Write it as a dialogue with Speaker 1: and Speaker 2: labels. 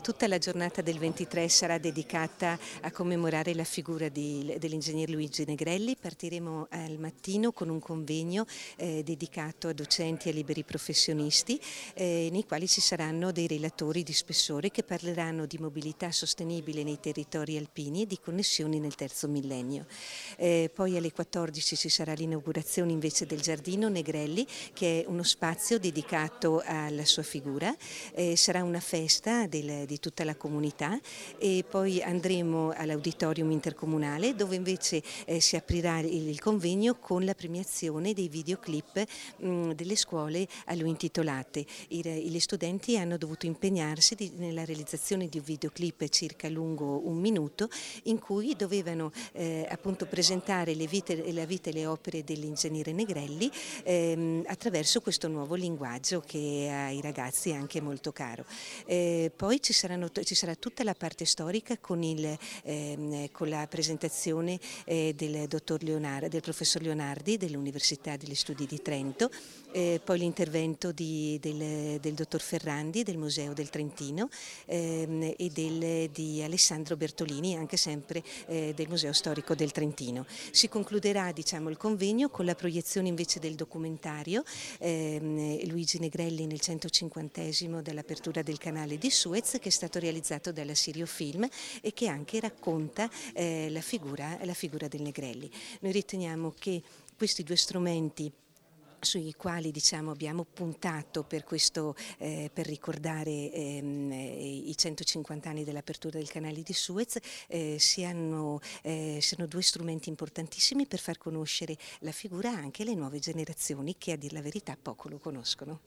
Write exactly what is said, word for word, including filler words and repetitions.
Speaker 1: Tutta la giornata del ventitré sarà dedicata a commemorare la figura di, dell'ingegner Luigi Negrelli. Partiremo al mattino con un convegno eh, dedicato a docenti e liberi professionisti, eh, nei quali ci saranno dei relatori di spessore che parleranno di mobilità sostenibile nei territori alpini e di connessioni nel terzo millennio. Eh, poi alle quattordici ci sarà l'inaugurazione invece del Giardino Negrelli, che è uno spazio dedicato alla sua figura. Eh, sarà una festa del di tutta la comunità e poi andremo all'auditorium intercomunale dove invece eh, si aprirà il, il convegno con la premiazione dei videoclip mh, delle scuole a lui intitolate. I, gli studenti hanno dovuto impegnarsi di, nella realizzazione di un videoclip circa lungo un minuto in cui dovevano eh, appunto presentare le vite, la vita e le opere dell'ingegnere Negrelli ehm, attraverso questo nuovo linguaggio che ai ragazzi è anche molto caro. Eh, poi ci, saranno, ci sarà tutta la parte storica con, il, ehm, con la presentazione eh, del, dottor Leonardi, del professor Leonardi dell'Università degli Studi di Trento, eh, poi l'intervento di, del, del dottor Ferrandi del Museo del Trentino ehm, e del, di Alessandro Bertolini, anche sempre eh, del Museo Storico del Trentino. Si concluderà diciamo, il convegno con la proiezione invece del documentario ehm, Luigi Negrelli nel centocinquantesimo dall'apertura del canale di Suez, che è stato realizzato dalla Sirio Film e che anche racconta eh, la, figura, la figura del Negrelli. Noi riteniamo che questi due strumenti sui quali diciamo, abbiamo puntato per, questo, eh, per ricordare ehm, i centocinquanta anni dell'apertura del canale di Suez eh, siano, eh, siano due strumenti importantissimi per far conoscere la figura anche alle nuove generazioni che a dir la verità poco lo conoscono.